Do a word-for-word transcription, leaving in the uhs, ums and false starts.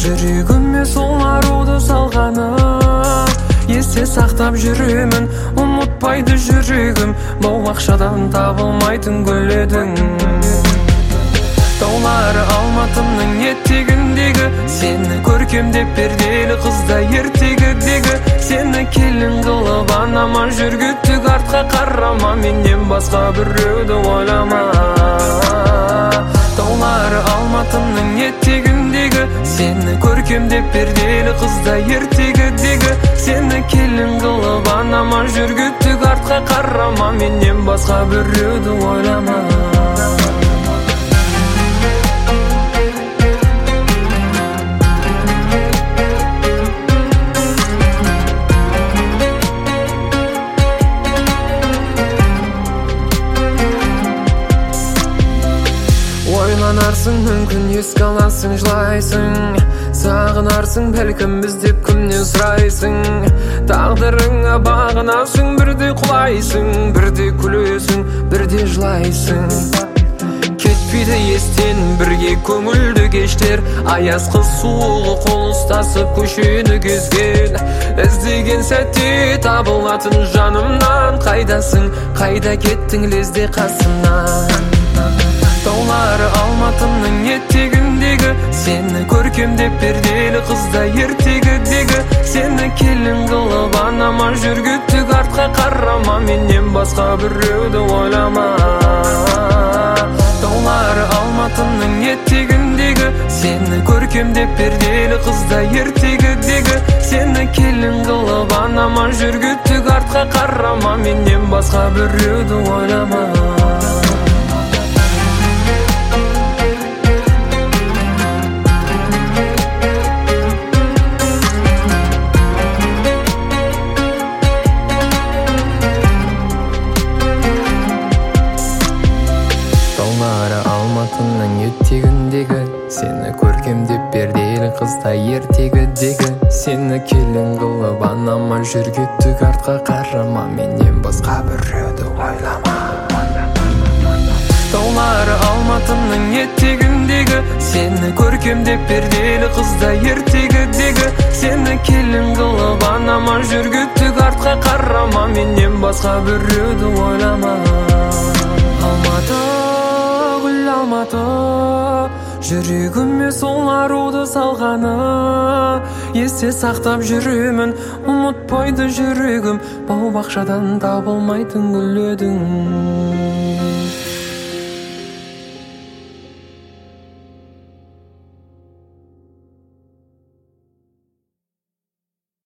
жүрегіме сол аруды салғаны есте сақтап жүремін, ұмытпайды жүрегім. Бау-бақшадан табылмайтын гүл едің. Таулар Алматымның етегіндегі, сені көркемдеп перделі қызда ертегідегі. Сені келін қылып анама жүргіттік, артқа қарама, менен басқа біреуді ойлама. Таулар Алматымның етегіндегі, сені көркемдеп перделі қызда ертегідегі. Сені келін қылып анама жүргіттік, артқа қарама, менен басқа біреуді ойлама. Ойланарсың, мүмкін еске аласың, жылайсың. Сағынарсың, бәлкім іздеп кімнен сұрайсың. Тағдырыңа бағынасың, бірде құлайсың, бірде күлесің, бірде жылайсың. Кетпейді естен бірге көңілді кештер, аяз қыс суығы қол ұстасып көшені кезген. Іздеген сәтте табылатын жанымнан, қайдасың, қайда кеттің лезде қасымнан. Таулар Алматымның етегіндегі, сені көркемдеп перделі қызда ертегідегі. Сені келін қылып анама жүргіттік, артқа қарама, менен басқа біреуді ойлама. Таулар Алматымның етегіндегі, сені көркемдеп перделі қызда ертегідегі. Сені келін қылып анама жүргіттік, артқа қарама, менен басқа біреуді ойлама. Алматымның етегіндегі, сені көркемдеп перделі қызда ертегідегі. Сені келін қылып анама жүргіттік, артқа қарама, менен басқа біреуді ойлама. Таулар Алматымның етегіндегі, сені көркемдеп перделі қызда ертегідегі. Сені келін қылып анама жүргіттік, артқа қарама, менен басқа біреуді ойлама. Алматы, Алматы, жүрегіме сол аруды салғаны есте сақтап жүремін, ұмытпайды жүрегім. Бау-бақшадан табылмайтын гүл едің.